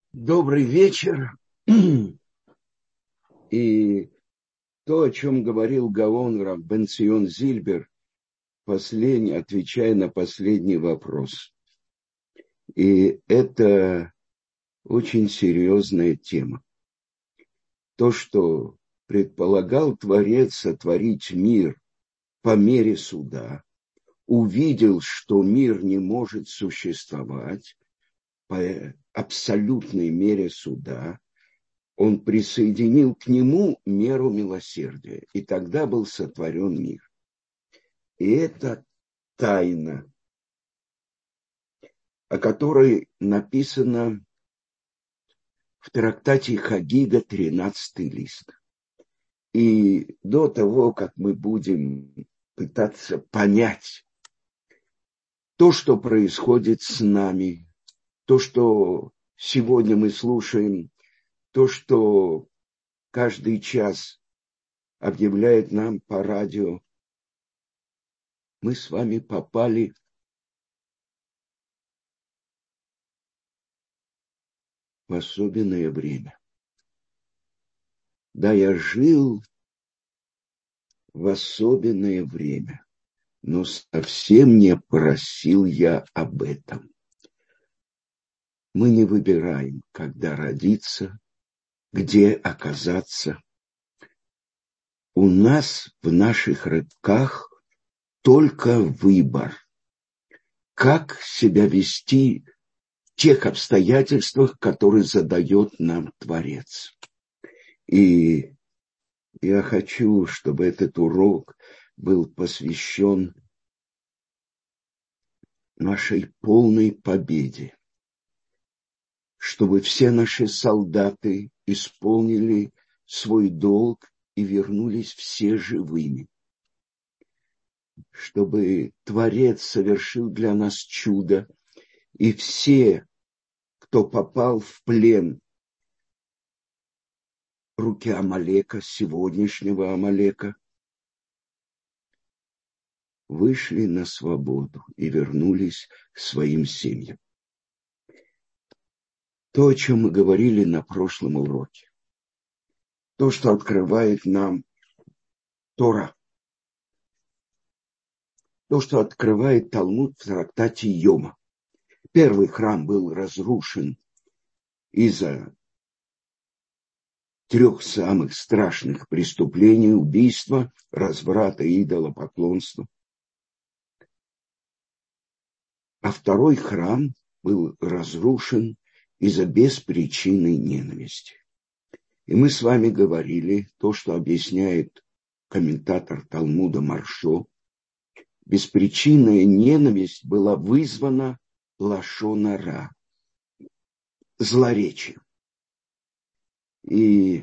Добрый вечер. И то, о чем говорил Гаон Рав бен Цион Зильбер, отвечая на последний вопрос. И это очень серьезная тема. То, что предполагал Творец сотворить мир по мере суда, увидел, что мир не может существовать по абсолютной мере суда, он присоединил к нему меру милосердия, и тогда был сотворен мир. И это тайна, о которой написано в трактате Хагига, 13 лист. И до того, как мы будем пытаться понять то, что происходит с нами, то, что сегодня мы слушаем, то, что каждый час объявляет нам по радио, мы с вами попали в особенное время. Да, я жил в особенное время, но совсем не просил я об этом. Мы не выбираем, когда родиться, где оказаться. У нас в наших руках только выбор, как себя вести в тех обстоятельствах, которые задает нам Творец. И я хочу, чтобы этот урок был посвящен нашей полной победе, чтобы все наши солдаты исполнили свой долг и вернулись все живыми, чтобы Творец совершил для нас чудо, и все, кто попал в плен руки Амалека, сегодняшнего Амалека, вышли на свободу и вернулись к своим семьям. То, о чем мы говорили на прошлом уроке, то, что открывает нам Тора, то, что открывает Талмуд в трактате Йома. Первый храм был разрушен из-за 3 самых страшных преступлений: убийства, разврата и идолопоклонства. А второй храм был разрушен из-за беспричинной ненависти. И мы с вами говорили то, что объясняет комментатор Талмуда Маршо. Беспричинная ненависть была вызвана лашон ара, злоречием. И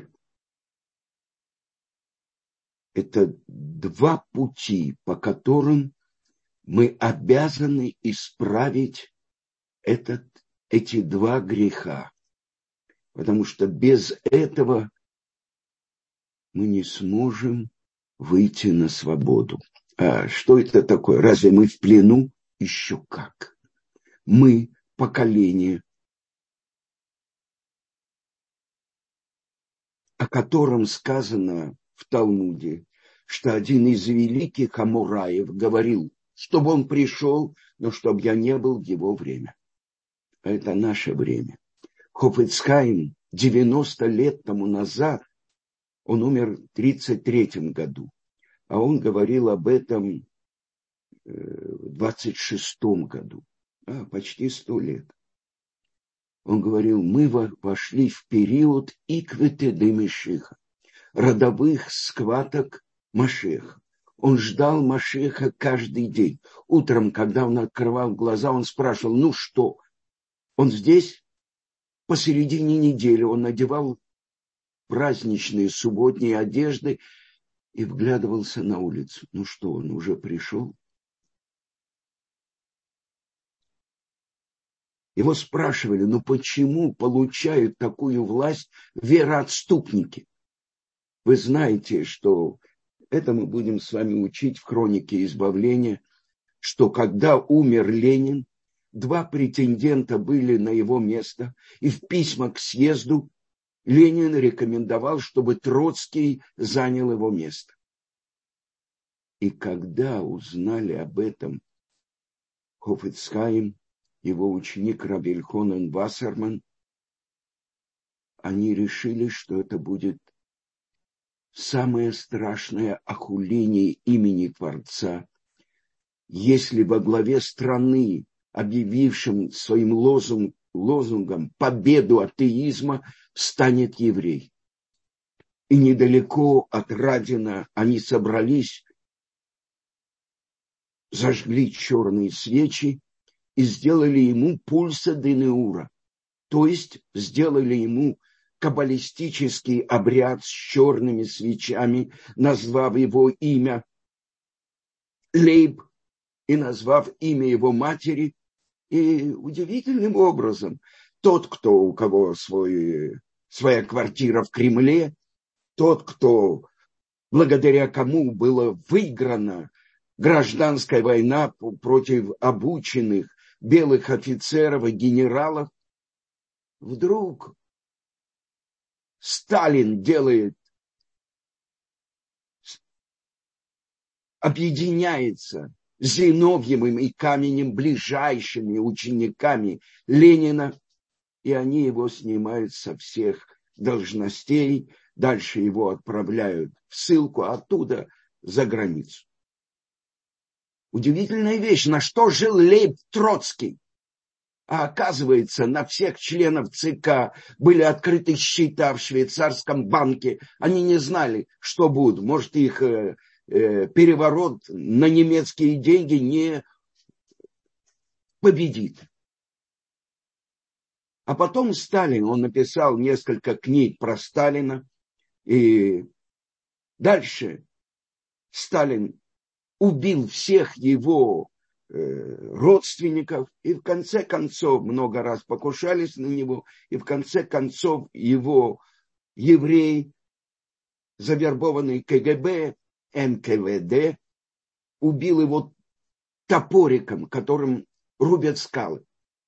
это 2 пути, по которым мы обязаны исправить эти 2 греха. Потому что без этого мы не сможем выйти на свободу. А что это такое? Разве мы в плену? Еще как. Мы поколение, о котором сказано в Талмуде, что один из великих Амураев говорил, чтобы он пришел, но чтобы я не был в его время. А это наше время. Хафец Хаим 90 лет тому назад, он умер в 1933 году, а он говорил об этом в 26 году, почти 100 лет. Он говорил, мы вошли в период иквете де Машиха, родовых схваток Машиха. Он ждал Машиха каждый день. Утром, когда он открывал глаза, он спрашивал, ну что? Он здесь? Посередине недели он надевал праздничные субботние одежды и вглядывался на улицу. Ну что, он уже пришел? Его спрашивали, ну почему получают такую власть вероотступники? Вы знаете, что это мы будем с вами учить в хронике избавления, что когда умер Ленин, 2 претендента были на его место, и в письмах к съезду Ленин рекомендовал, чтобы Троцкий занял его место. И когда узнали об этом Хофец Хаим, его ученик Рав Эльхонен Вассерман, они решили, что это будет самое страшное охуление имени Творца, если во главе страны, объявившим своим лозунгом победу атеизма, станет еврей. И недалеко от Радина они собрались, зажгли черные свечи и сделали ему пульса де неура, то есть сделали ему каббалистический обряд с черными свечами, назвав его имя Лейб и назвав имя его матери. И удивительным образом тот, у кого своя квартира в Кремле, тот, благодаря кому была выиграна гражданская война против обученных белых офицеров и генералов, вдруг Сталин объединяется с Зиновьевым и Каменем, ближайшими учениками Ленина, и они его снимают со всех должностей, дальше его отправляют в ссылку, а оттуда за границу. Удивительная вещь, на что жил Лейб Троцкий. А оказывается, на всех членов ЦК были открыты счета в швейцарском банке. Они не знали, что будет. Может, их переворот на немецкие деньги не победит. А потом Сталин, он написал несколько книг про Сталина. И дальше Сталин убил всех его родственников, и в конце концов много раз покушались на него, и в конце концов его еврей, завербованный КГБ, НКВД, убил его топориком, которым рубят скалы.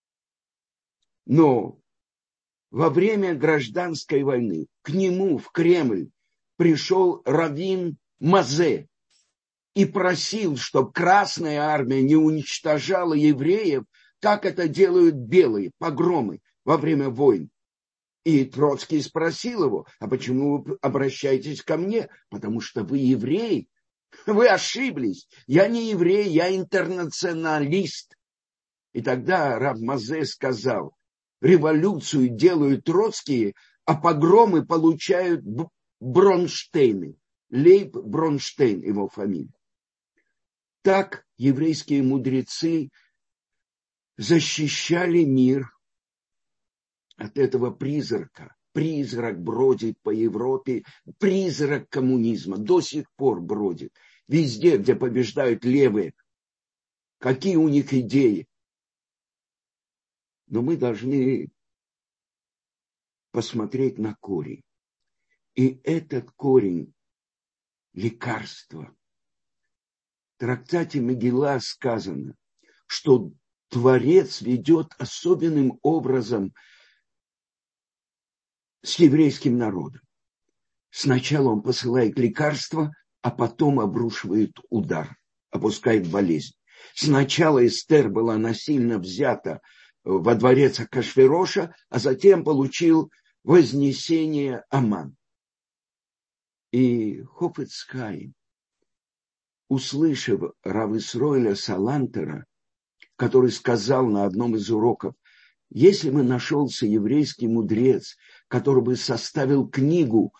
Но во время гражданской войны к нему в Кремль пришел раввин Мазе и просил, чтобы Красная Армия не уничтожала евреев, как это делают белые, погромы во время войн. И Троцкий спросил его: а почему вы обращаетесь ко мне? Потому что вы еврей. Вы ошиблись. Я не еврей, я интернационалист. И тогда рав Мазе сказал: революцию делают троцкие, а погромы получают Бронштейны. Лейб Бронштейн его фамилия. Так еврейские мудрецы защищали мир от этого призрака. Призрак бродит по Европе, призрак коммунизма до сих пор бродит. Везде, где побеждают левые, какие у них идеи. Но мы должны посмотреть на корень. И этот корень – лекарство. В трактате Мегилла сказано, что Творец ведет особенным образом с еврейским народом. Сначала он посылает лекарство, а потом обрушивает удар, опускает болезнь. Сначала Эстер была насильно взята во дворец Ахашвероша, а затем получил вознесение Аман. И Хофец Хаим, услышав рав Исроэля Салантера, который сказал на одном из уроков: если бы нашелся еврейский мудрец, который бы составил книгу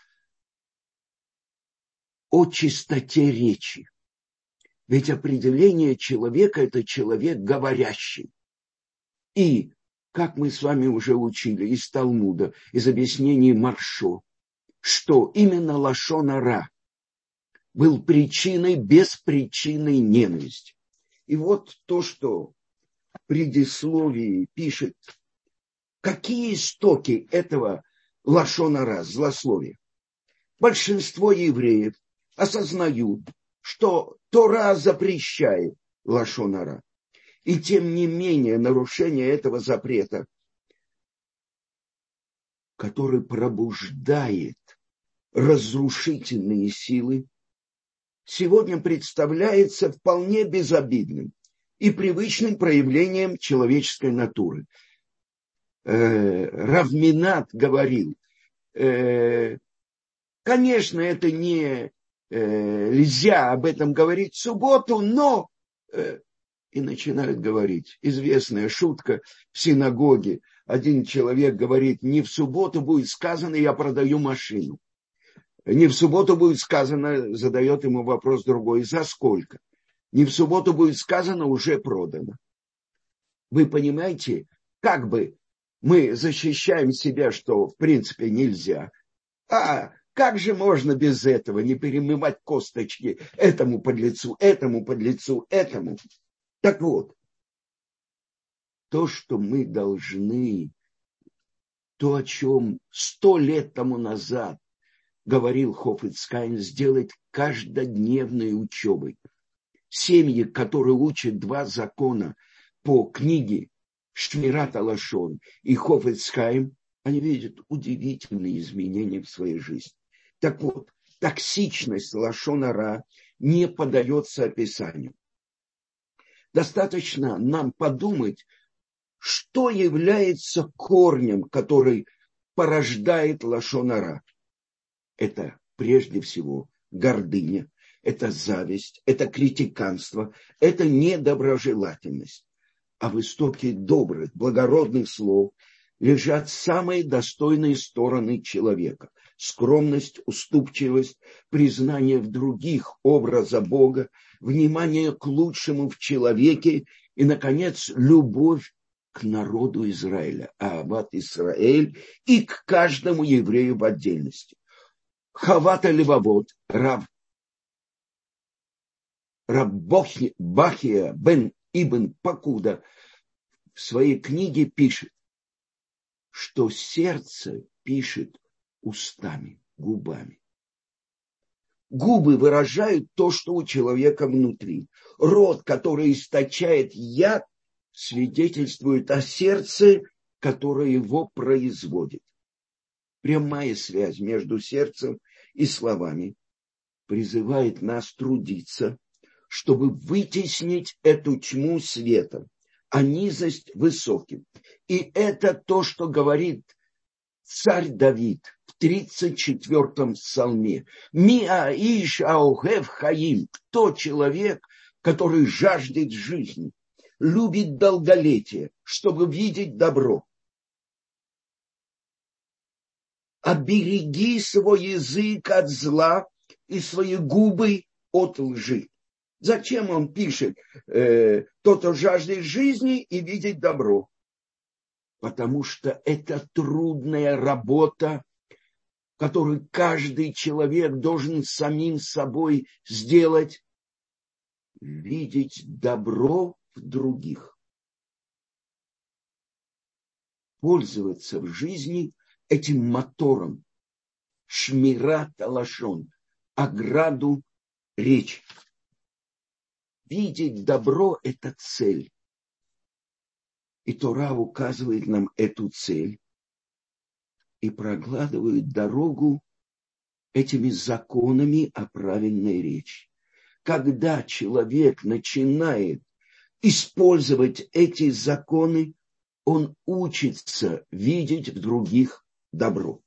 о чистоте речи. Ведь определение человека – это человек говорящий. И, как мы с вами уже учили из Талмуда, из объяснений Маршо, что именно лашон ара был причиной беспричинной ненависти. И вот то, что в предисловии пишет, какие истоки этого лашон ара, злословия. Большинство евреев осознают, что Тора запрещает лашон ара. И тем не менее нарушение этого запрета, который пробуждает разрушительные силы, сегодня представляется вполне безобидным и привычным проявлением человеческой натуры. Рав Минат говорил, конечно, это не нельзя об этом говорить в субботу, но и начинают говорить. Известная шутка в синагоге. Один человек говорит, не в субботу будет сказано, я продаю машину. Не в субботу будет сказано, задает ему вопрос другой, за сколько? Не в субботу будет сказано, уже продано. Вы понимаете, как бы мы защищаем себя, что в принципе нельзя. А как же можно без этого не перемывать косточки этому подлецу, этому подлецу, этому? Так вот, то, что мы должны, то, о чем 100 лет тому назад говорил Хафец Хаим, сделать каждодневной учебой. Семьи, которые учат 2 закона по книге Шмират а-Лашон и Хафец Хаим, они видят удивительные изменения в своей жизни. Так вот, токсичность лашон ара не поддается описанию. Достаточно нам подумать, что является корнем, который порождает лашон ара. Это прежде всего гордыня, это зависть, это критиканство, это недоброжелательность. А в истоке добрых, благородных слов лежат самые достойные стороны человека. Скромность, уступчивость, признание в других образа Бога, внимание к лучшему в человеке и, наконец, любовь к народу Израиля, Аават Исраэль, и к каждому еврею в отдельности. Хавата Левавот, Рав Бахия бен Ибн Пакуда в своей книге пишет, что сердце пишет устами, губами. Губы выражают то, что у человека внутри. Рот, который источает яд, свидетельствует о сердце, которое его производит. Прямая связь между сердцем и словами призывает нас трудиться, чтобы вытеснить эту тьму светом, а низость высоким. И это то, что говорит царь Давид в 34-м псалме. «Миа иш аохев хаим» – кто человек, который жаждет жизни, любит долголетие, чтобы видеть добро. Обереги свой язык от зла и свои губы от лжи. Зачем он пишет тот, кто жаждет жизни и видеть добро? Потому что это трудная работа, которую каждый человек должен самим собой сделать, видеть добро в других, пользоваться в жизни этим мотором, шмират а-лашон, ограду речи. Видеть добро – это цель. И Тора указывает нам эту цель и прокладывает дорогу этими законами о правильной речи. Когда человек начинает использовать эти законы, он учится видеть в других добро.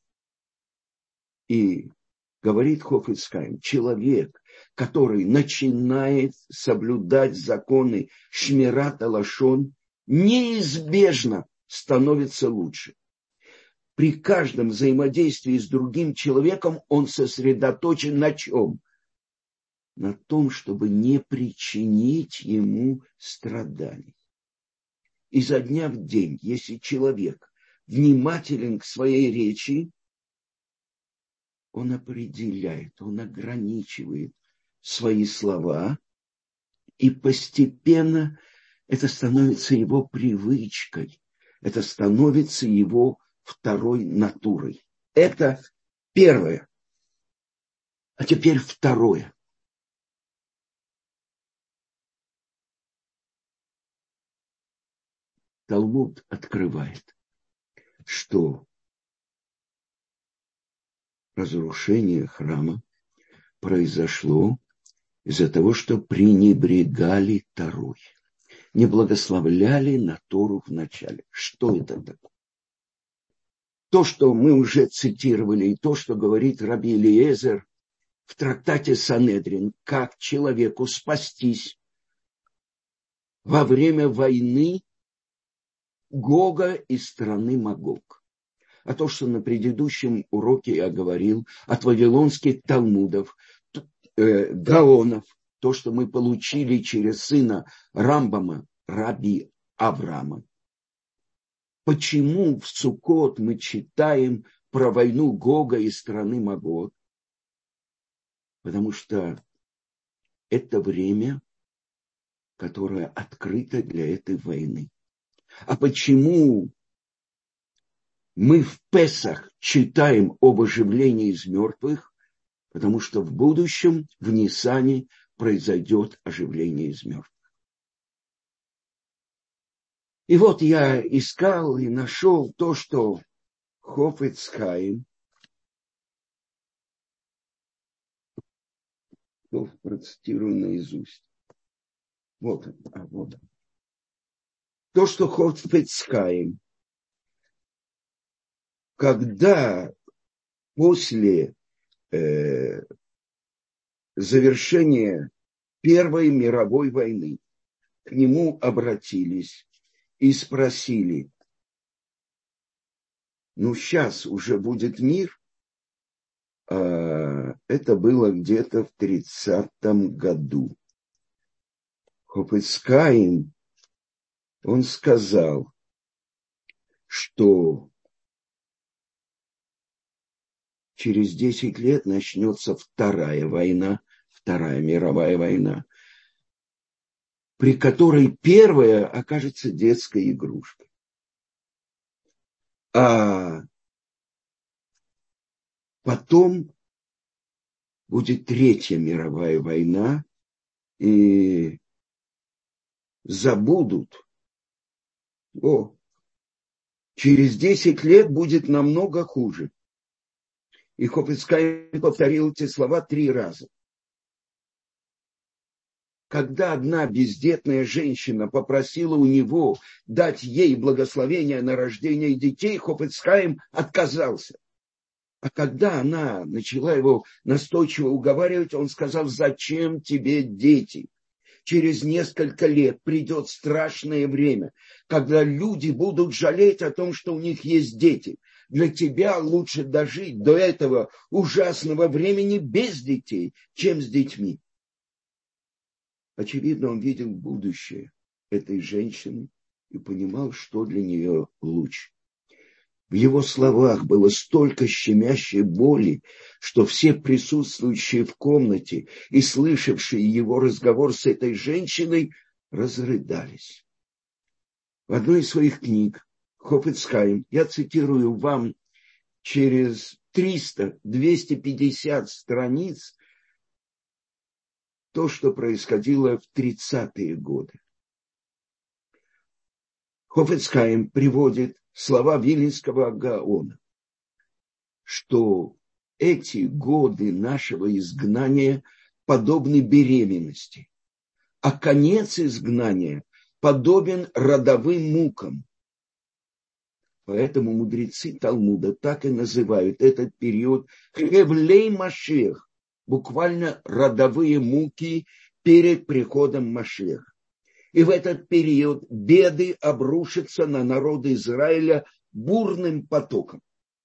И говорит Хафец Хаим, человек, который начинает соблюдать законы Шмират а-Лашон, неизбежно становится лучше. При каждом взаимодействии с другим человеком он сосредоточен на чем? На том, чтобы не причинить ему страданий. Изо дня в день, если человек внимателен к своей речи, он определяет, он ограничивает свои слова, и постепенно это становится его привычкой, это становится его второй натурой. Это первое. А теперь второе. Талмуд открывает, что разрушение храма произошло из-за того, что пренебрегали Торой, не благословляли на Тору в начале. Что это такое? То, что мы уже цитировали, и то, что говорит раби Элиезер в трактате Санедрин, как человеку спастись во время войны Гога и страны Магог. А то, что на предыдущем уроке я говорил от вавилонских талмудов, гаонов, то, что мы получили через сына Рамбама, раби Авраама. Почему в Суккот мы читаем про войну Гога и страны Магог? Потому что это время, которое открыто для этой войны. А почему мы в Песах читаем об оживлении из мертвых? Потому что в будущем, в Нисане, произойдет оживление из мертвых. И вот я искал и нашел то, что Хофец Хаим, процитирую наизусть. Вот он. То, что Хофец Хаим, когда после завершения Первой мировой войны к нему обратились и спросили, сейчас уже будет мир. Это было где-то в 30-м году. Хофец Хаим, он сказал, что через 10 лет начнется Вторая мировая война, при которой первая окажется детской игрушкой. А потом будет Третья мировая война, и забудут. Через 10 лет будет намного хуже. И Хофец Хаим повторил эти слова 3 раза. Когда одна бездетная женщина попросила у него дать ей благословение на рождение детей, Хофец Хаим отказался. А когда она начала его настойчиво уговаривать, он сказал: зачем тебе дети? Через несколько лет придет страшное время, когда люди будут жалеть о том, что у них есть дети. Для тебя лучше дожить до этого ужасного времени без детей, чем с детьми. Очевидно, он видел будущее этой женщины и понимал, что для нее лучше. В его словах было столько щемящей боли, что все присутствующие в комнате и слышавшие его разговор с этой женщиной разрыдались. В одной из своих книг Хофец Хаим, я цитирую вам через 250 страниц, то, что происходило в 30-е годы. Хофец Хаим приводит слова Вильнинского Гаона, что эти годы нашего изгнания подобны беременности, а конец изгнания подобен родовым мукам. Поэтому мудрецы Талмуда так и называют этот период Хевлей Машиах, буквально родовые муки перед приходом Машиаха. И в этот период беды обрушатся на народ Израиля бурным потоком.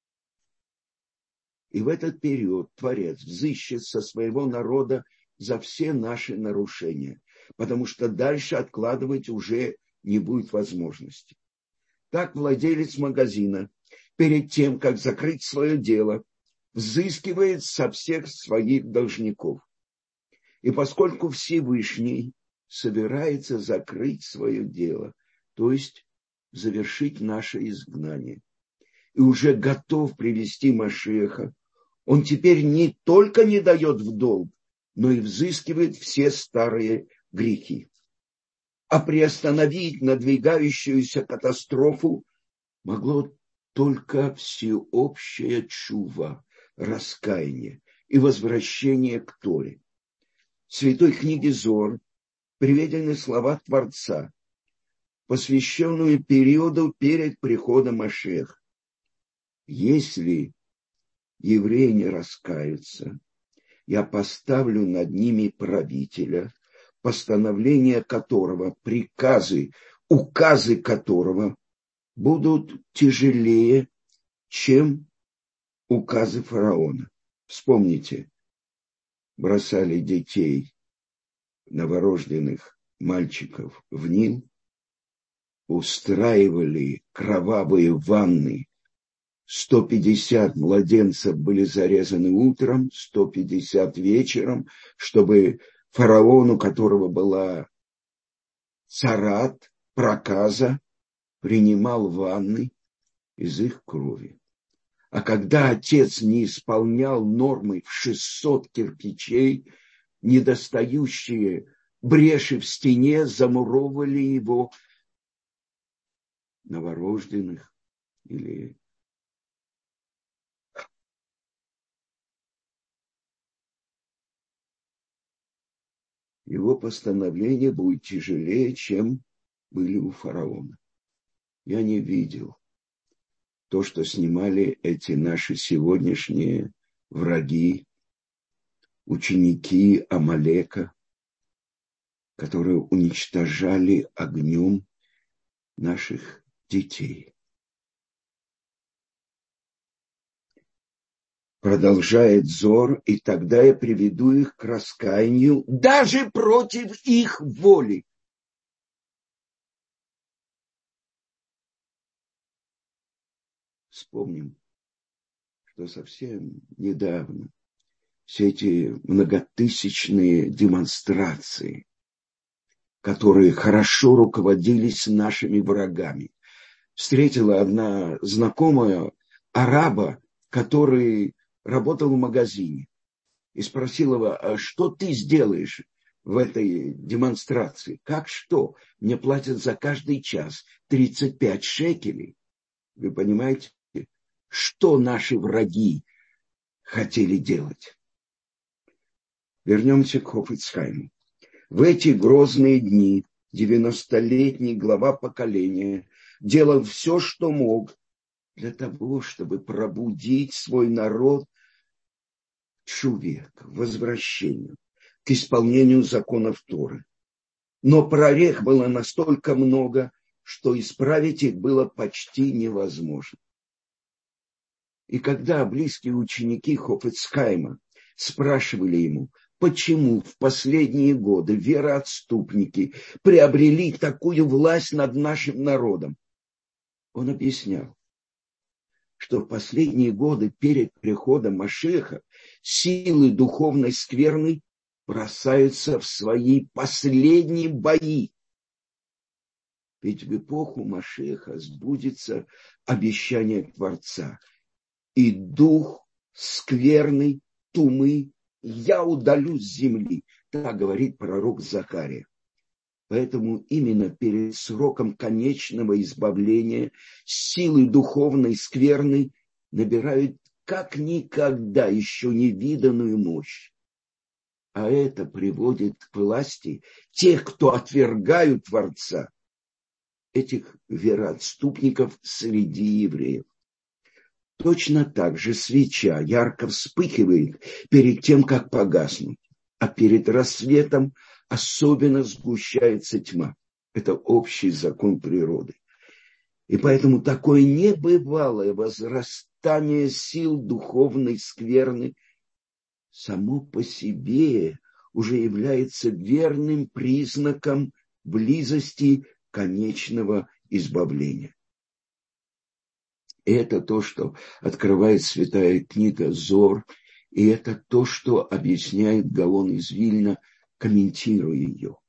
И в этот период Творец взыщет со своего народа за все наши нарушения, потому что дальше откладывать уже не будет возможности. Так владелец магазина перед тем, как закрыть свое дело, взыскивает со всех своих должников. И поскольку Всевышний собирается закрыть свое дело, то есть завершить наше изгнание, и уже готов привести Машиаха, он теперь не только не дает в долг, но и взыскивает все старые грехи. а приостановить надвигающуюся катастрофу могло только всеобщая тшува, раскаяние и возвращение к Торе. В святой книге Зоар приведены слова Творца, посвященные периоду перед приходом Машиаха. Если евреи не раскаются, я поставлю над ними правителя, постановления которого, указы которого будут тяжелее, чем указы фараона. Вспомните, бросали детей, новорожденных мальчиков в Нил, устраивали кровавые ванны. 150 младенцев были зарезаны утром, 150 вечером, чтобы фараон, у которого была царат, проказа, принимал ванны из их крови. А когда отец не исполнял нормы в 600 кирпичей, недостающие бреши в стене, замуровывали его новорожденных или его постановление будет тяжелее, чем были у фараона. Я не видел то, что снимали эти наши сегодняшние враги, ученики Амалека, которые уничтожали огнем наших детей. Продолжает Зор, и тогда я приведу их к раскаянию даже против их воли. Вспомним, что совсем недавно все эти многотысячные демонстрации, которые хорошо руководились нашими врагами. Встретила одна знакомая араба, который работал в магазине, и спросила его: а что ты сделаешь в этой демонстрации? Как что? Мне платят за каждый час 35 шекелей. Вы понимаете, что наши враги хотели делать? Вернемся к Хофицхайму. В эти грозные дни 90-летний глава поколения делал все, что мог, для того, чтобы пробудить свой народ к тшуве, к возвращению, к исполнению законов Торы. Но прорех было настолько много, что исправить их было почти невозможно. И когда близкие ученики Хофицхайма спрашивали ему, почему в последние годы вероотступники приобрели такую власть над нашим народом, он объяснял, что в последние годы перед приходом Машиаха силы духовной скверны бросаются в свои последние бои. Ведь в эпоху Машиаха сбудется обещание Творца. И дух скверный, тумы я удалю с земли. Так говорит пророк Захария. Поэтому именно перед сроком конечного избавления силы духовной скверны набирают как никогда еще невиданную мощь. А это приводит к власти тех, кто отвергают Творца, этих вероотступников среди евреев. Точно так же свеча ярко вспыхивает перед тем, как погаснуть, а перед рассветом особенно сгущается тьма. Это общий закон природы. И поэтому такое небывалое возрастание сил духовной скверны само по себе уже является верным признаком близости конечного избавления. И это то, что открывает святая книга Зор, и это то, что объясняет Гаон из Вильна, комментируя ее.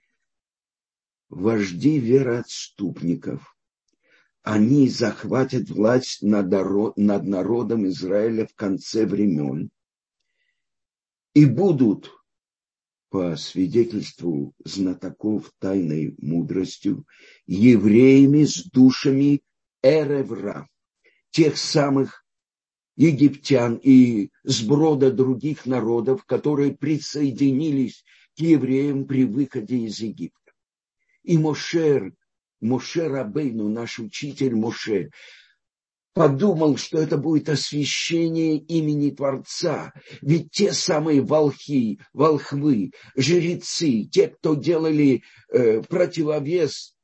Вожди вероотступников, они захватят власть над народом Израиля в конце времен и будут по свидетельству знатоков тайной мудростью, евреями с душами эрев-рав, тех самых египтян и сброда других народов, которые присоединились к евреям при выходе из Египта. И Моше Рабейну, наш учитель Моше, подумал, что это будет освящение имени Творца. Ведь те самые волхвы, жрецы, те, кто делали противовес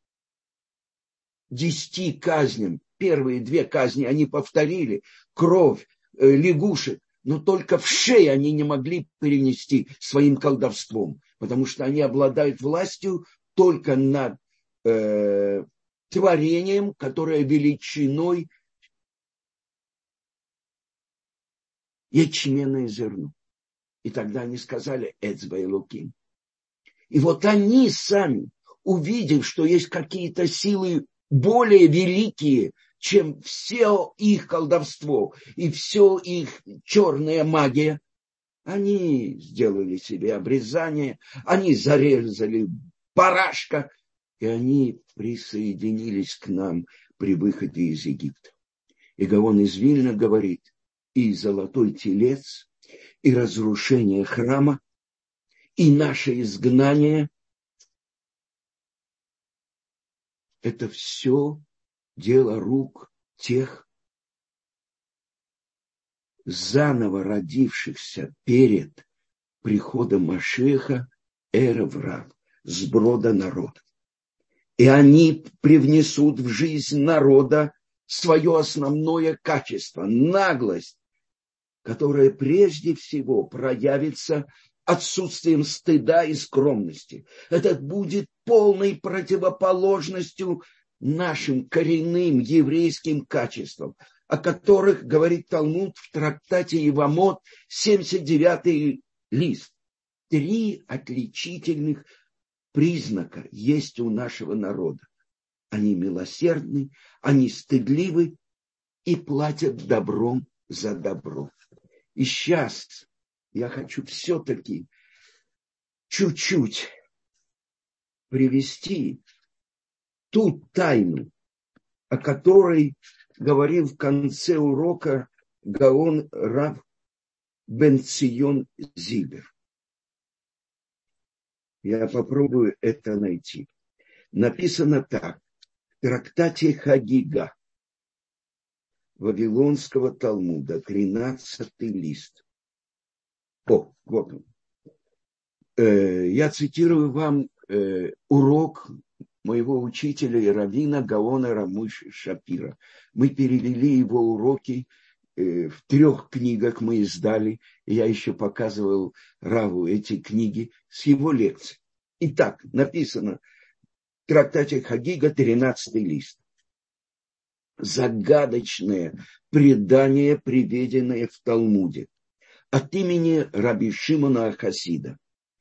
10 казням, первые 2 казни они повторили, кровь, лягушек, но только в шею они не могли перенести своим колдовством, потому что они обладают властью только над творением, которое величиной ячменное зерно. И тогда они сказали «Эцба Элоким». И вот они сами, увидев, что есть какие-то силы более великие, чем все их колдовство и все их черная магия, они сделали себе обрезание, они зарезали барашка, и они присоединились к нам при выходе из Египта. И Гаон из Вильна говорит, и золотой телец, и разрушение храма, и наше изгнание – это все дело рук тех заново родившихся перед приходом Машиаха эрев-рав, сброда народа. И они привнесут в жизнь народа свое основное качество – наглость, которая прежде всего проявится отсутствием стыда и скромности. Это будет полной противоположностью нашим коренным еврейским качествам, о которых говорит Талмуд в трактате Евамот, 79-й лист. 3 отличительных признака есть у нашего народа. Они милосердны, они стыдливы и платят добром за добро. И сейчас я хочу все-таки чуть-чуть привести ту тайну, о которой говорил в конце урока Гаон Рав бен Цион Зильбер. Я попробую это найти. Написано так, в трактате Хагига Вавилонского Талмуда, 13-й лист. Вот он. Я цитирую вам урок моего учителя и раввина Гаона Рамуши Шапира. Мы перевели его уроки в 3 книгах, мы издали. Я еще показывал Раву эти книги с его лекций. Итак, написано в трактате Хагига, 13-й лист. Загадочное предание, приведенное в Талмуде от имени Раби Шимона ха-Хасида.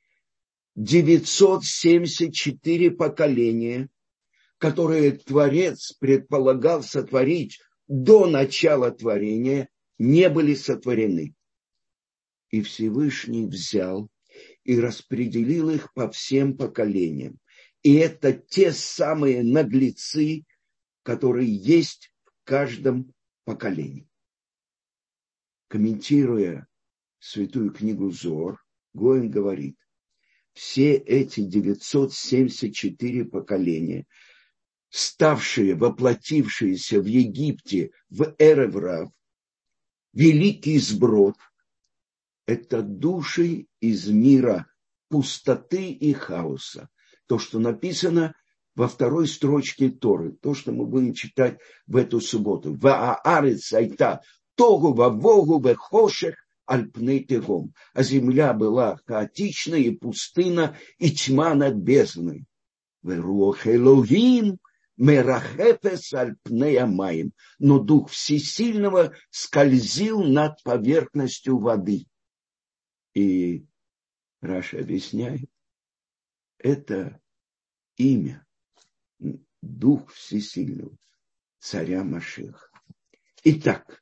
974 поколения, которые Творец предполагал сотворить до начала творения, не были сотворены. И Всевышний взял и распределил их по всем поколениям. И это те самые наглецы, которые есть в каждом поколении. Комментируя святую книгу Зоар, Гоэн говорит, все эти 974 поколения, ставшие, воплотившиеся в Египте в эрев-рав, великий сброд, это души из мира пустоты и хаоса. То, что написано во 2 строчке Торы, то, что мы будем читать в эту субботу. Вааарец айта тогу вавогу вехошех аль пней тегом. А земля была хаотична и пустына, и тьма над бездной. Веруах Элогим мерахефес аль пней амаим. Но Дух Всесильного скользил над поверхностью воды. И Раша объясняет, это имя Дух Всесильного, царя Машиаха. Итак,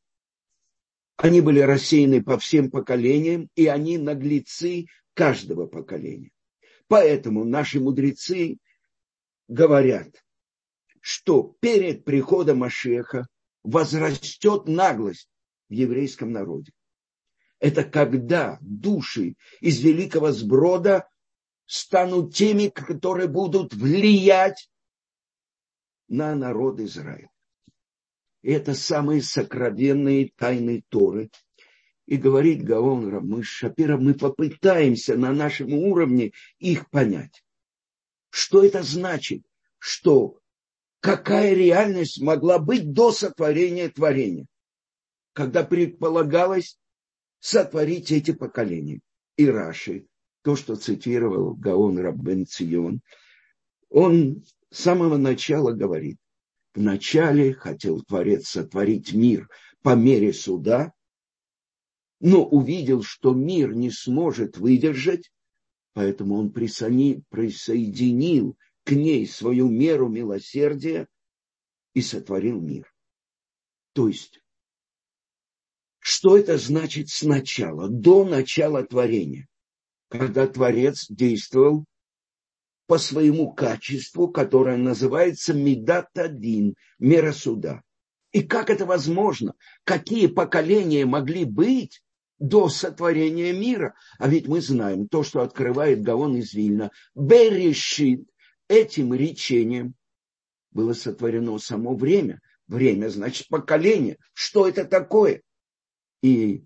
они были рассеяны по всем поколениям, и они наглецы каждого поколения. Поэтому наши мудрецы говорят, что перед приходом Машиаха возрастет наглость в еврейском народе. Это когда души из великого сброда станут теми, которые будут влиять на народ Израиля. И это самые сокровенные тайны Торы. И говорит Гаон Рамыш Шапира, мы попытаемся на нашем уровне их понять. Что это значит? Что какая реальность могла быть до сотворения творения, когда предполагалось сотворить эти поколения. И Раши, то, что цитировал Гаон Рав бен Цион, он с самого начала говорит, вначале хотел Творец сотворить мир по мере суда, но увидел, что мир не сможет выдержать, поэтому он присоединил к ней свою меру милосердия и сотворил мир. То есть, что это значит сначала, до начала творения, когда Творец действовал по своему качеству, которое называется Мидат Адин, мера суда. И как это возможно? Какие поколения могли быть до сотворения мира? А ведь мы знаем то, что открывает Гаон из Вильна. Берешит, этим речением было сотворено само время. Время значит поколение. Что это такое? И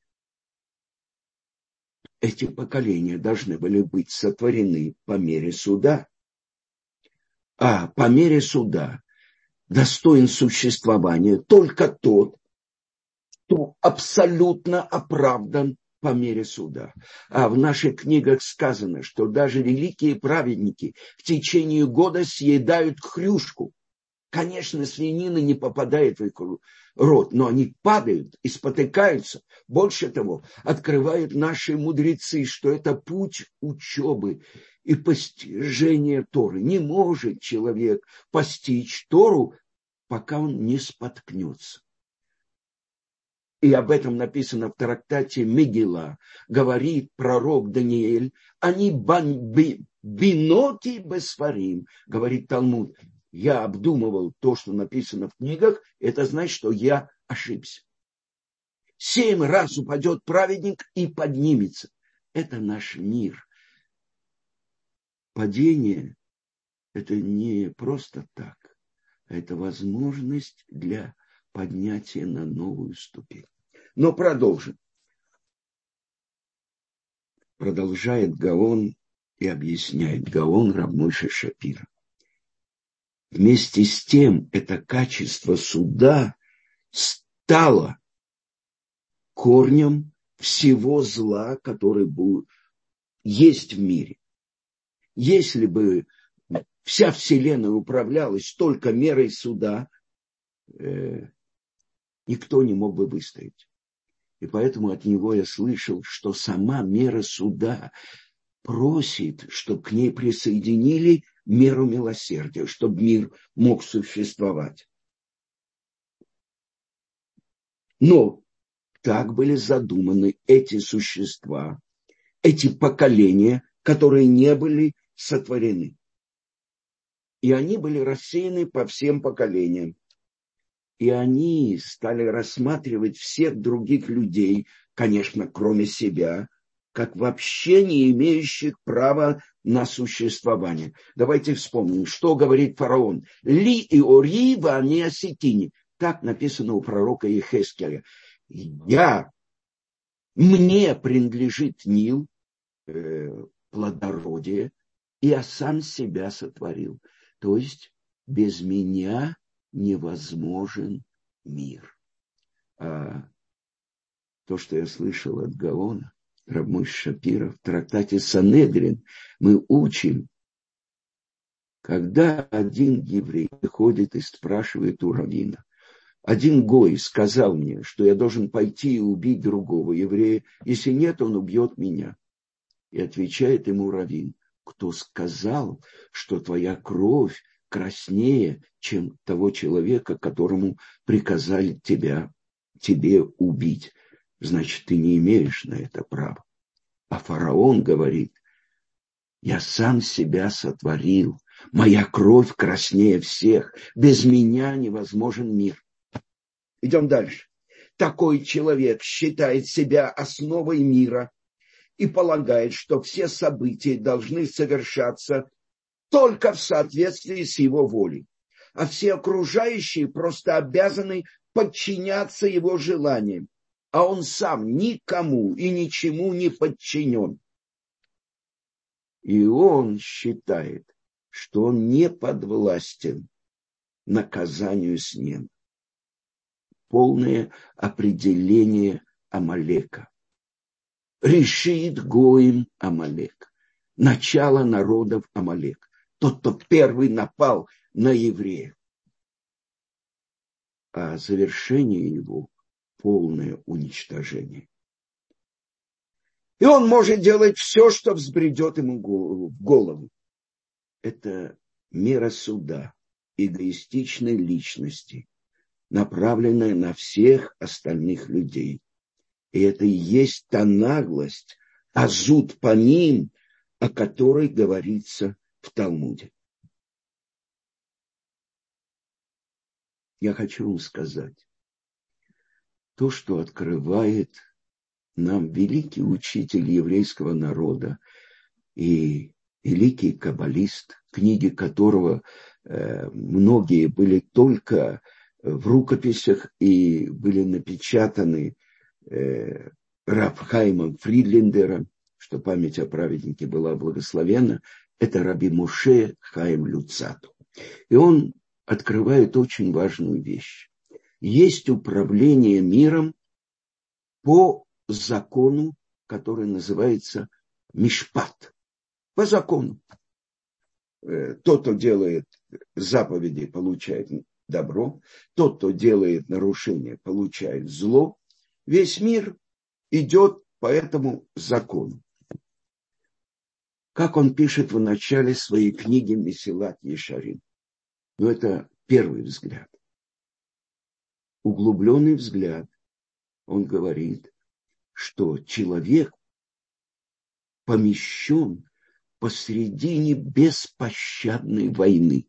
эти поколения должны были быть сотворены по мере суда. А по мере суда достоин существования только тот, кто абсолютно оправдан по мере суда. А в наших книгах сказано, что даже великие праведники в течение года съедают хрюшку. Конечно, свинина не попадает в их рот, но они падают и спотыкаются. Больше того, открывают наши мудрецы, что это путь учебы и постижения Торы. Не может человек постичь Тору, пока он не споткнется. И об этом написано в трактате Мегила. Говорит пророк Даниэль, они биноти бесфарим, говорит Талмуд. Я обдумывал то, что написано в книгах, это значит, что я ошибся. 7 раз упадет праведник и поднимется. Это наш мир. Падение – это не просто так. Это возможность для поднятия на новую ступень. Но продолжим. Продолжает Гаон и объясняет Гаон Рав Моше Шапира. Вместе с тем, это качество суда стало корнем всего зла, который есть в мире. Если бы вся Вселенная управлялась только мерой суда, никто не мог бы выстоять. И поэтому от него я слышал, что сама мера суда просит, чтобы к ней присоединили меру милосердия, чтобы мир мог существовать. Но так были задуманы эти существа, эти поколения, которые не были сотворены. И они были рассеяны по всем поколениям. И они стали рассматривать всех других людей, конечно, кроме себя, как вообще не имеющих права на существование. Давайте вспомним, что говорит фараон. «Ли и ори ва не осетини». Так написано у пророка Ехескеля. Мне принадлежит Нил, плодородие, и я сам себя сотворил. То есть без меня невозможен мир. А то, что я слышал от Гаона, Рав Моше Шапира, в трактате Санедрин, мы учим, когда один еврей приходит и спрашивает у раввина, один гой сказал мне, что я должен пойти и убить другого еврея, если нет, он убьет меня. И отвечает ему раввин, кто сказал, что твоя кровь краснее, чем того человека, которому приказали тебе убить. Значит, ты не имеешь на это права. А фараон говорит, Я сам себя сотворил. Моя кровь краснее всех. Без меня невозможен мир. Идем дальше. Такой человек считает себя основой мира и полагает, что все события должны совершаться только в соответствии с его волей, а все окружающие просто обязаны подчиняться его желаниям, а он сам никому и ничему не подчинен. И он считает, что он не подвластен наказанию с ним. Полное определение Амалека. Решит Гоим Амалек. Начало народов Амалек. Тот, кто первый напал на евреев. А завершение его – полное уничтожение. И он может делать все, что взбредет ему в голову. Это мера суда эгоистичной личности, направленная на всех остальных людей. И это и есть та наглость, азут паним, о которой говорится в Талмуде. Я хочу вам сказать, то, что открывает нам великий учитель еврейского народа и великий каббалист, книги которого многие были только в рукописях и были напечатаны Рав Хаимом Фридлендером, что память о праведнике была благословенна, это Раби Моше Хаим Люцату. И он открывает очень важную вещь. Есть управление миром по закону, который называется мишпат. По закону. Тот, кто делает заповеди, получает добро. Тот, кто делает нарушение, получает зло. Весь мир идет по этому закону. Как он пишет в начале своей книги Месилат Ешарим. Но это первый взгляд. Углубленный взгляд. Он говорит, что человек помещен посредине беспощадной войны.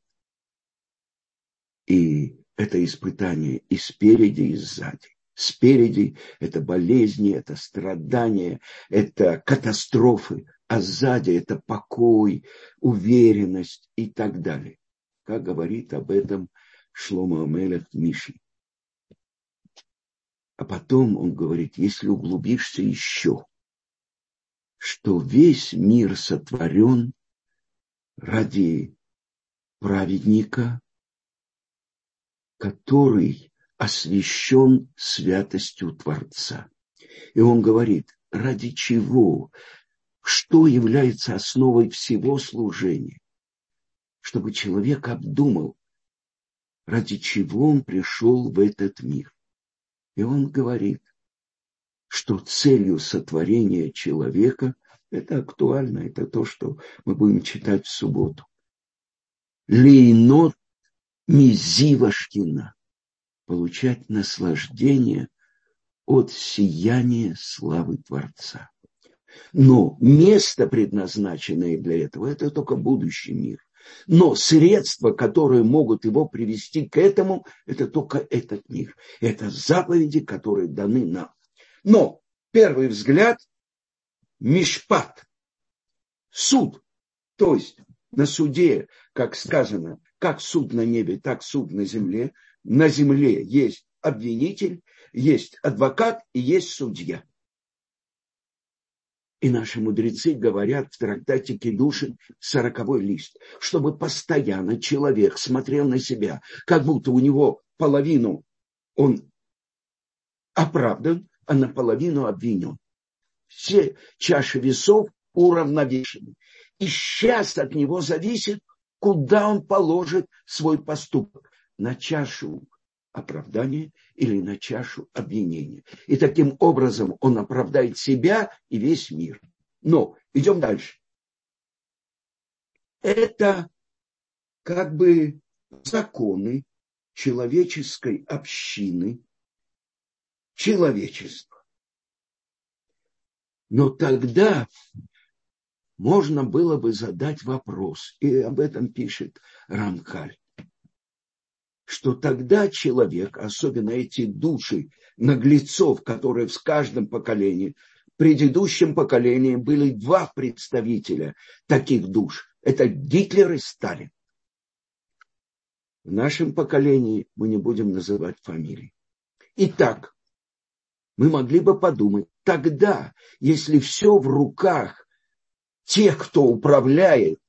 И это испытание и спереди, и сзади. Спереди это болезни, это страдания, это катастрофы, а сзади это покой, уверенность и так далее. Как говорит об этом Шломо Амелех Миши. А потом он говорит, если углубишься еще, что весь мир сотворен ради праведника, который освящен святостью Творца. И он говорит, ради чего, что является основой всего служения, чтобы человек обдумал, ради чего он пришел в этот мир. И он говорит, что целью сотворения человека, это актуально, это то, что мы будем читать в субботу. Лейнот мизива шкина. Получать наслаждение от сияния славы Творца. Но место, предназначенное для этого, это только будущий мир. Но средства, которые могут его привести к этому, это только этот мир. Это заповеди, которые даны нам. Но первый взгляд – мишпат, суд. То есть на суде, как сказано, как суд на небе, так суд на земле. На земле есть обвинитель, есть адвокат и есть судья. И наши мудрецы говорят в трактате Кидушин 40-й лист, чтобы постоянно человек смотрел на себя, как будто у него половину он оправдан, а наполовину обвинен. Все чаши весов уравновешены. И сейчас от него зависит, куда он положит свой поступок. На чашу оправдания или на чашу обвинения. И таким образом он оправдает себя и весь мир. Но идем дальше. Это как бы законы человеческой общины, человечества. Но тогда можно было бы задать вопрос, и об этом пишет Рамхаль, что тогда человек, особенно эти души наглецов, которые в каждом поколении, в предыдущем поколении были два представителя таких душ. Это Гитлер и Сталин. В нашем поколении мы не будем называть фамилии. Итак, мы могли бы подумать, тогда, если все в руках тех, кто управляет,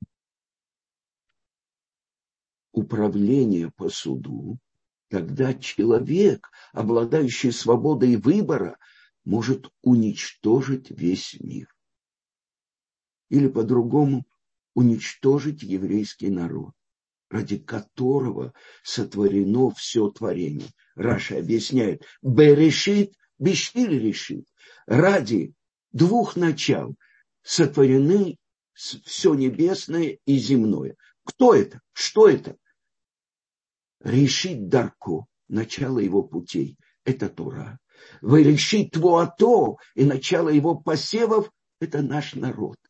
управление по суду, тогда человек, обладающий свободой выбора, может уничтожить весь мир. Или по-другому, уничтожить еврейский народ, ради которого сотворено все творение. Раши объясняет, Берешит, Бешвиль решит. Ради двух начал сотворены все небесное и земное. Кто это? Что это? Решит Дарко, начало его путей. Это Тора. Решит Твуато, и начало его посевов, это наш народ.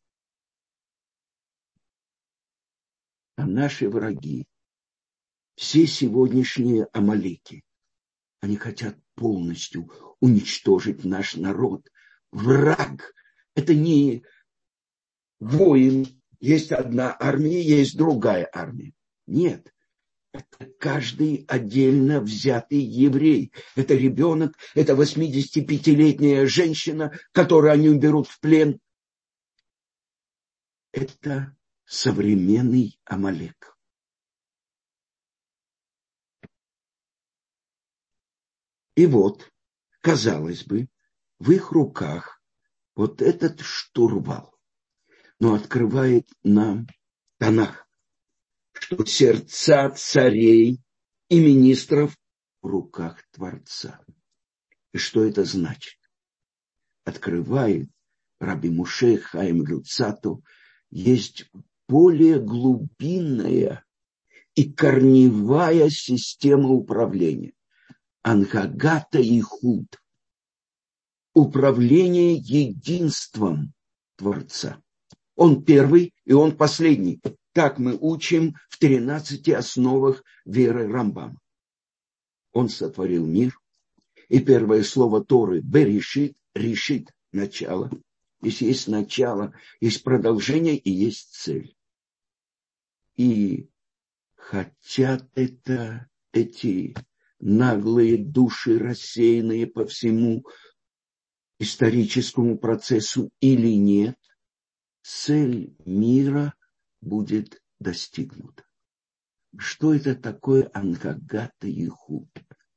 А наши враги, все сегодняшние амалеки, они хотят полностью уничтожить наш народ. Враг – это не воин, есть одна армия, есть другая армия. Нет, это каждый отдельно взятый еврей. Это ребенок, это 85-летняя женщина, которую они берут в плен. Это современный Амалек. И вот, казалось бы, в их руках вот этот штурвал. Но открывает нам Танах, что сердца царей и министров в руках Творца. И что это значит? Открывает Раби Муше Хаим Люцату, есть более глубинная и корневая система управления. Ангагата и худ. Управление единством Творца. Он первый и он последний. Так мы учим в 13 основах веры Рамбама. Он сотворил мир. И первое слово Торы «берешит», «решит» – начало. Если есть начало, есть продолжение и есть цель. И хотят это эти наглые души, рассеянные по всему историческому процессу или нет, цель мира будет достигнута. Что это такое Ангагата и худ?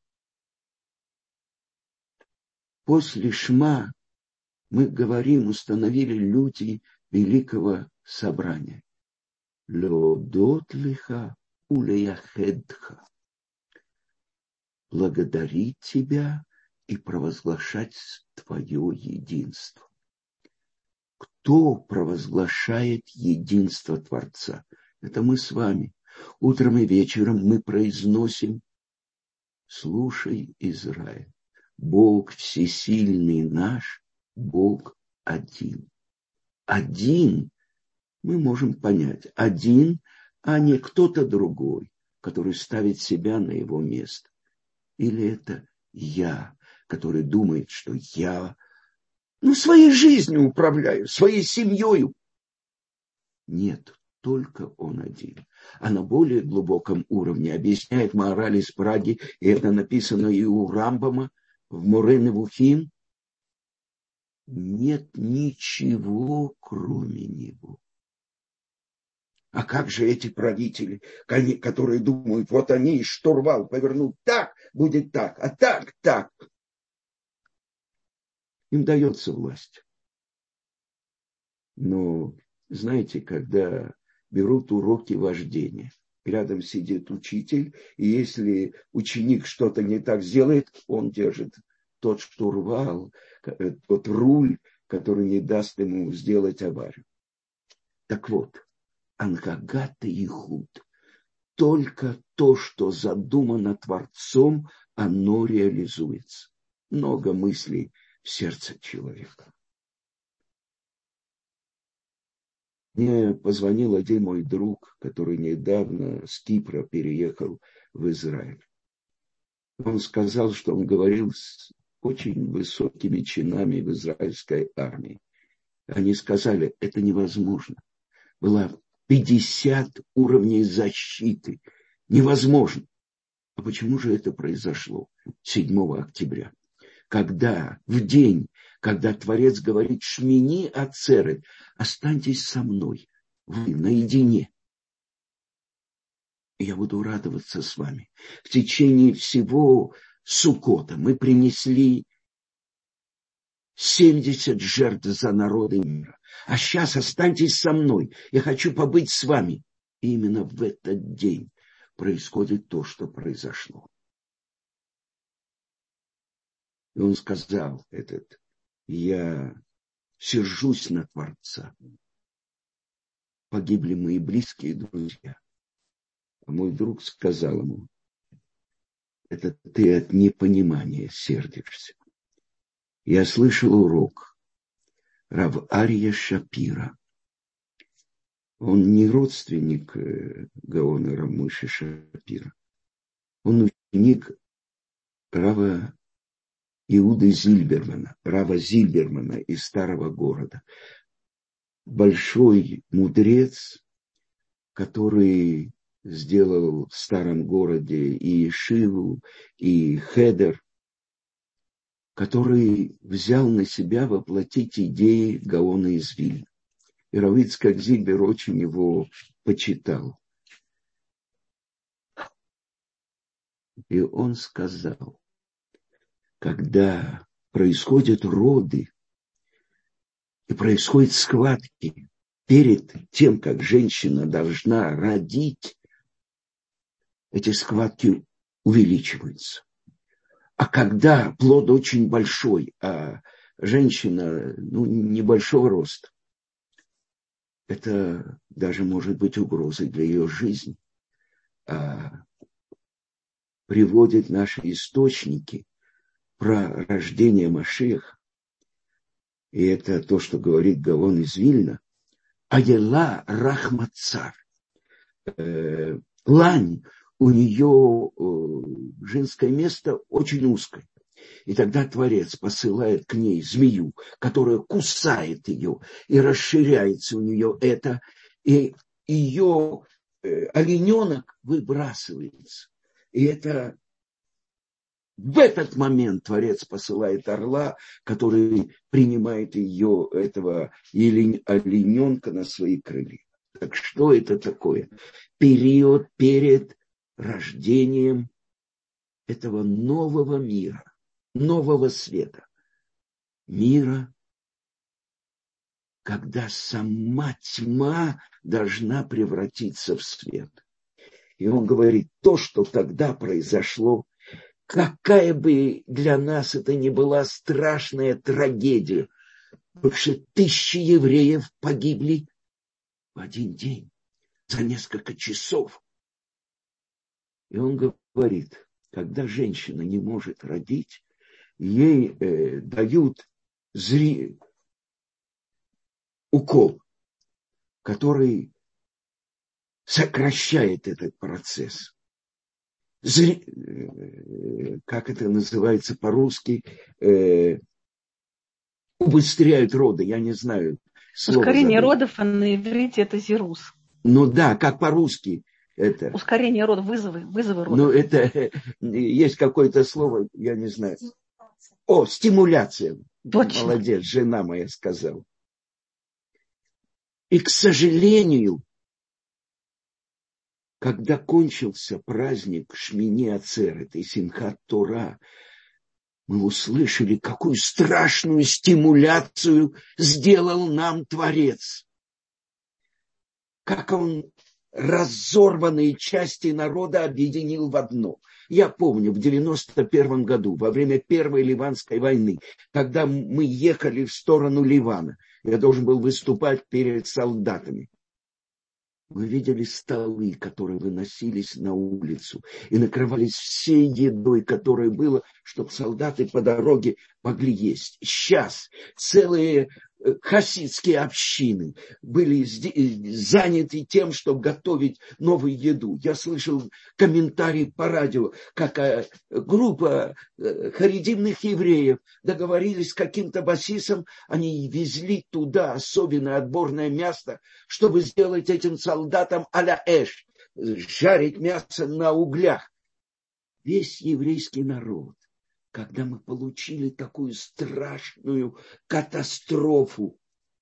После Шма мы говорим, установили люди великого собрания. Леодот лиха улеяхедха. Благодарить тебя и провозглашать твое единство. Кто провозглашает единство Творца? Это мы с вами. Утром и вечером мы произносим: слушай, Израиль, Бог всесильный наш, Бог один. Один мы можем понять. Один, а не кто-то другой, который ставит себя на его место. Или это я, который думает, что я своей жизнью управляю, своей семьей. Нет, только он один. А на более глубоком уровне объясняет Маораль из Праги, и это написано и у Рамбама в Море Невухим, нет ничего, кроме него. А как же эти правители, которые думают, вот они штурвал повернут так, будет так, а так, так. Им дается власть. Но, знаете, когда берут уроки вождения, рядом сидит учитель, и если ученик что-то не так сделает, он держит тот штурвал, тот руль, который не даст ему сделать аварию. Так вот, Ангагата и худ. Только то, что задумано Творцом, оно реализуется. Много мыслей в сердце человека. Мне позвонил один мой друг, который недавно с Кипра переехал в Израиль. Он сказал, что он говорил с очень высокими чинами в израильской армии. Они сказали, это невозможно. Было 50 уровней защиты. Невозможно. А почему же это произошло 7 октября? Когда в день, когда Творец говорит «Шмини ацерет», останьтесь со мной, вы наедине. И я буду радоваться с вами. В течение всего Суккота мы принесли 70 жертв за народы мира. А сейчас останьтесь со мной. Я хочу побыть с вами. И именно в этот день происходит то, что произошло. И он сказал я сержусь на Творца. Погибли мои близкие друзья. А мой друг сказал ему, это ты от непонимания сердишься. Я слышал урок Рав Арья Шапира. Он не родственник Гаона Рав Мойше Шапира. Он ученик Рава Иуды Зильбермана, Рава Зильбермана из Старого Города. Большой мудрец, который сделал в Старом Городе и Ешиву, и Хедер, который взял на себя воплотить идеи Гаона из Вильна. И Рав Ицхак Зильбер очень его почитал. И он сказал, когда происходят роды и происходят схватки перед тем, как женщина должна родить, эти схватки увеличиваются. А когда плод очень большой, а женщина небольшого роста, это даже может быть угрозой для ее жизни. Приводят наши источники про рождение Машиаха. И это то, что говорит Гаон из Вильна. Аела Рахмацар. Лань, у нее женское место очень узкое. И тогда Творец посылает к ней змею, которая кусает ее, и расширяется у нее это, и ее олененок выбрасывается. И это в этот момент Творец посылает орла, который принимает ее, этого олененка, на свои крылья. Так что это такое? Период перед рождением этого нового мира, нового света. Мира, когда сама тьма должна превратиться в свет. И он говорит, то, что тогда произошло, какая бы для нас это ни была страшная трагедия, больше 1000 евреев погибли в один день, за несколько часов. И он говорит, когда женщина не может родить, ей дают укол, который сокращает этот процесс. Как это называется по-русски? Убыстряют роды, я не знаю. Ускорение родов, а на иврите это зирус. Ну да, как по-русски это. Ускорение родов, вызовы родов. Ну это есть какое-то слово, я не знаю. Стимуляция. Точно. Молодец, жена моя сказала. И, к сожалению, когда кончился праздник Шмини Ацерет и Симхат Тора, мы услышали, какую страшную стимуляцию сделал нам Творец. Как он разорванные части народа объединил в одно. Я помню, в 91 году, во время Первой Ливанской войны, когда мы ехали в сторону Ливана, я должен был выступать перед солдатами. Мы видели столы, которые выносились на улицу и накрывались всей едой, которая была, чтобы солдаты по дороге могли есть. Сейчас целые хасидские общины были заняты тем, чтобы готовить новую еду. Я слышал комментарий по радио, как группа харидимных евреев договорились с каким-то басистом, они везли туда особенное отборное мясо, чтобы сделать этим солдатам а-ля эш, жарить мясо на углях. Весь еврейский народ, когда мы получили такую страшную катастрофу,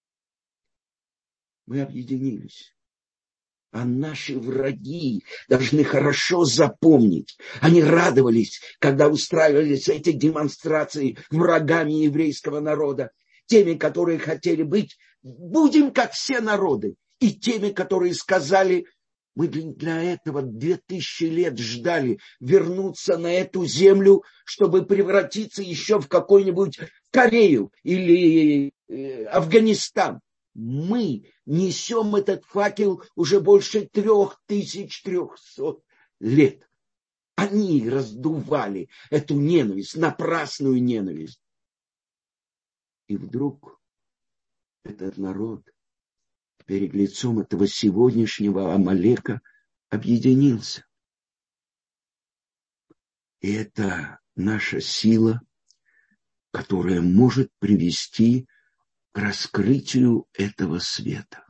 мы объединились. А наши враги должны хорошо запомнить. Они радовались, когда устраивались эти демонстрации врагами еврейского народа. Теми, которые хотели быть, будем как все народы. И теми, которые сказали, мы для этого 2000 лет ждали вернуться на эту землю, чтобы превратиться еще в какую-нибудь Корею или Афганистан. Мы несем этот факел уже больше 3300 лет. Они раздували эту ненависть, напрасную ненависть. И вдруг этот народ перед лицом этого сегодняшнего Амалека объединился. И это наша сила, которая может привести к раскрытию этого света.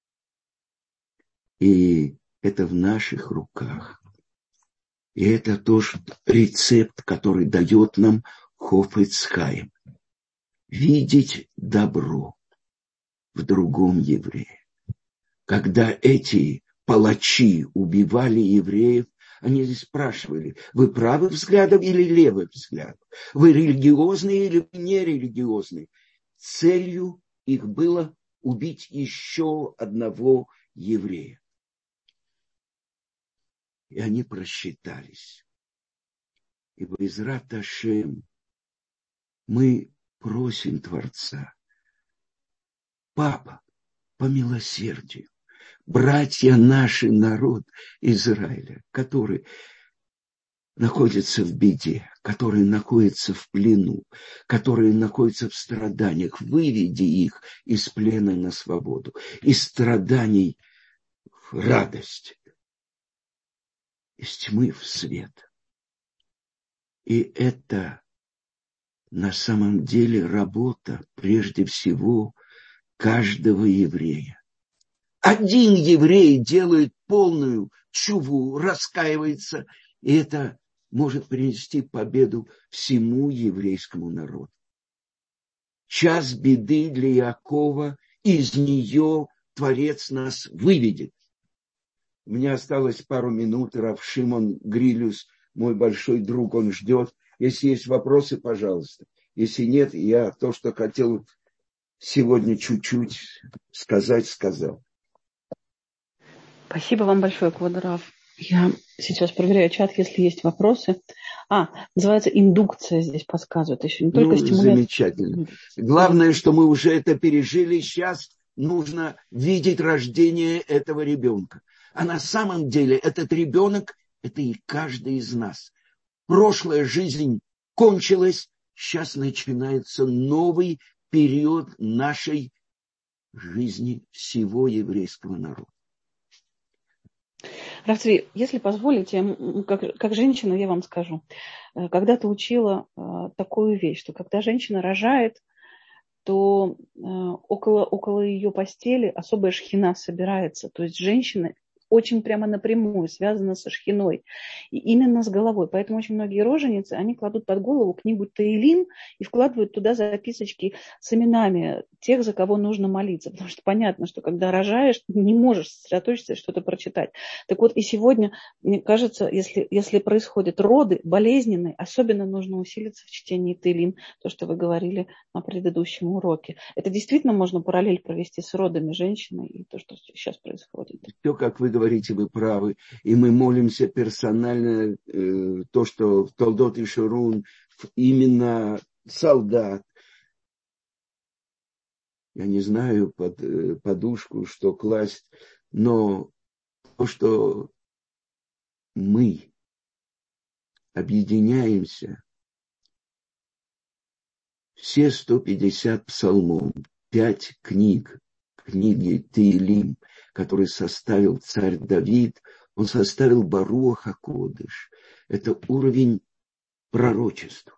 И это в наших руках. И это тоже рецепт, который дает нам Хафец Хаим. Видеть добро в другом еврее. Когда эти палачи убивали евреев, они спрашивали, вы правый взглядом или левый взглядом? Вы религиозные или нерелигиозные? Целью их было убить еще одного еврея. И они просчитались. И Бе'эзрат Ашем мы просим Творца, Папа, по милосердию, братья наши, народ Израиля, который находится в беде, которые находятся в плену, которые находятся в страданиях, выведи их из плена на свободу, из страданий в радость, из тьмы в свет. И это на самом деле работа прежде всего каждого еврея. Один еврей делает полную тшуву, раскаивается, и это может принести победу всему еврейскому народу. Час беды для Иакова, из нее Творец нас выведет. У меня осталось пару минут, Рав Шимон Грилюс, мой большой друг, он ждет. Если есть вопросы, пожалуйста. Если нет, я то, что хотел сегодня чуть-чуть сказать, сказал. Спасибо вам большое, Квод Рав. Я сейчас проверяю чат, если есть вопросы. Называется индукция, здесь подсказывают. Еще не только стимуляция. Замечательно. Главное, что мы уже это пережили. Сейчас нужно видеть рождение этого ребенка. А на самом деле этот ребенок – это и каждый из нас. Прошлая жизнь кончилась, сейчас начинается новый период нашей жизни всего еврейского народа. Рав Цви, если позволите, как женщина, я вам скажу. Когда-то учила такую вещь, что когда женщина рожает, то около ее постели особая шхина собирается. То есть женщина очень прямо напрямую связана со шхиной. И именно с головой. Поэтому очень многие роженицы, они кладут под голову книгу Таилим и вкладывают туда записочки с именами тех, за кого нужно молиться. Потому что понятно, что когда рожаешь, не можешь сосредоточиться и что-то прочитать. Так вот и сегодня, мне кажется, если происходят роды болезненные, особенно нужно усилиться в чтении Таилим, то, что вы говорили на предыдущем уроке. Это действительно можно параллель провести с родами женщины и то, что сейчас происходит. Все, как вы говорите, вы правы. И мы молимся персонально, то, что в Толдот и Шурун именно солдат. Я не знаю под подушку, что класть, но то, что мы объединяемся, все 150 псалмов, 5 книг, книги Теилим, которые составил царь Давид, он составил Баруах ха-Кодеш. Это уровень пророчеств.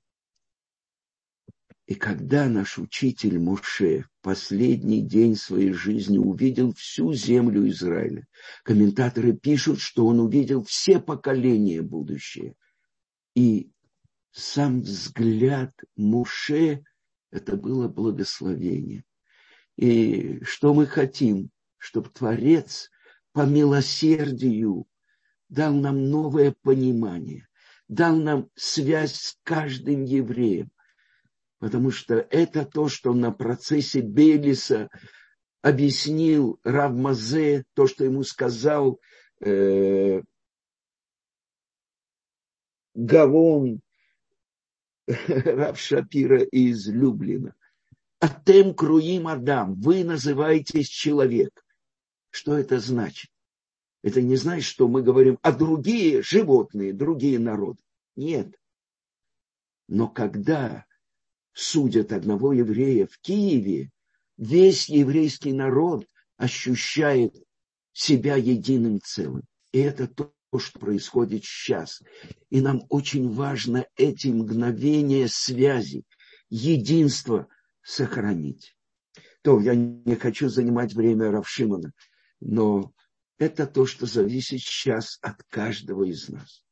И когда наш учитель Моше в последний день своей жизни увидел всю землю Израиля, комментаторы пишут, что он увидел все поколения будущее. И сам взгляд Моше – это было благословение. И что мы хотим? Чтобы Творец по милосердию дал нам новое понимание, дал нам связь с каждым евреем. Потому что это то, что на процессе Бейлиса объяснил Рав Мазе, то, что ему сказал Гавон Рав Шапира из Люблина. Атем круим Адам, вы называетесь человек. Что это значит? Это не значит, что мы говорим, а другие животные, другие народы. Нет. Но когда судят одного еврея в Киеве, весь еврейский народ ощущает себя единым целым. И это то, что происходит сейчас. И нам очень важно эти мгновения связи, единства сохранить. То я не хочу занимать время Рав Шимона, но это то, что зависит сейчас от каждого из нас.